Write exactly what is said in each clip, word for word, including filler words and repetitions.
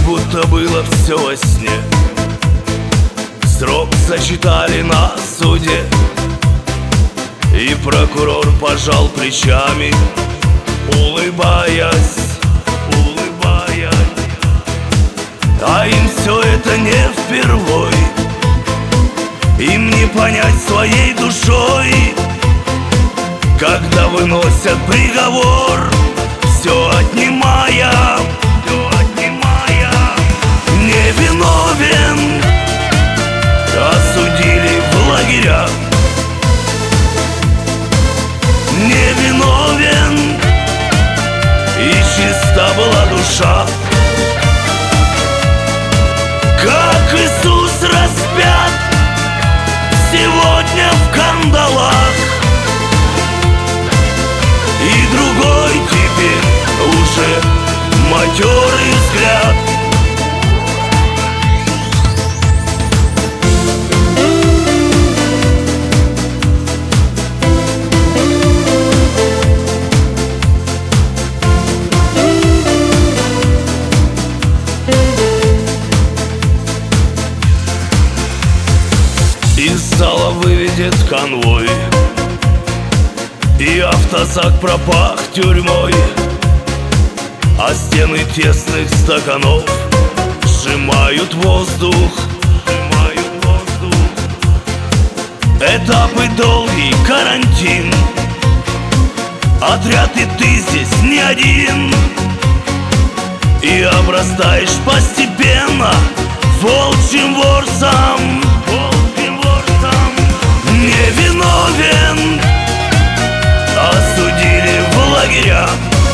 будто было все во сне. Срок зачитали на суде, и прокурор пожал плечами, улыбаясь, улыбаясь. А им все это не впервой, им не понять своей душой, когда выносят приговор, все отнимая, все отнимая. Невиновен, осудили в лагеря. Невиновен, и чиста была душа. Как Иисус распят сегодня в кандалах, и другой теперь уже матерый взгляд. Из зала выведет конвой, и автозак пропах тюрьмой, а стены тесных стаканов сжимают воздух, сжимают воздух. Этапы долгий, карантин, отряд и ты здесь не один, и обрастаешь постепенно волчьим ворсом. Невиновен, осудили в лагеря.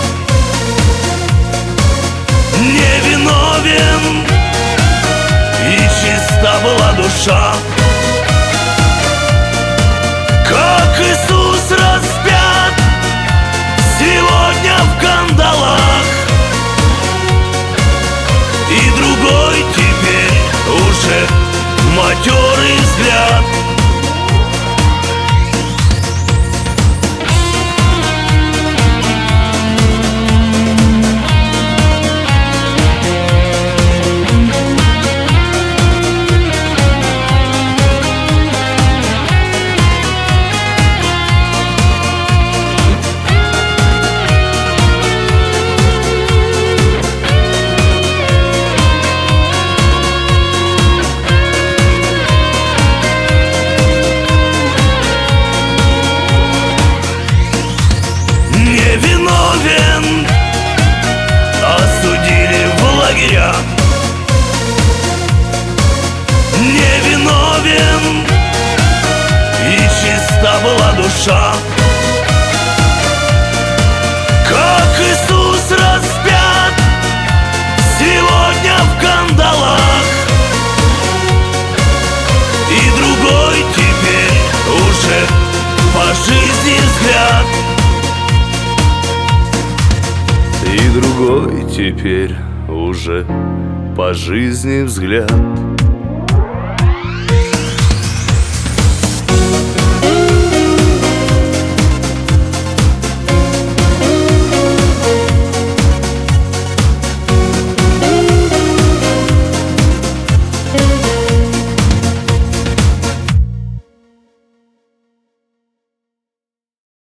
Невиновен, и чиста была душа. Как Иисус распят сегодня в кандалах, и другой теперь уже матерый взгляд. Невиновен, осудили в лагеря. Невиновен, и чиста была душа. Как Иисус распят сегодня в кандалах, и другой теперь уже по жизни взгляд. И другой теперь уже по жизни взгляд.